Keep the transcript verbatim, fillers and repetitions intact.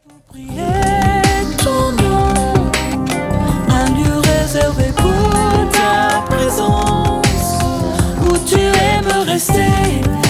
Priez ton nom, un lieu réservé pour ta présence, où tu aimes rester.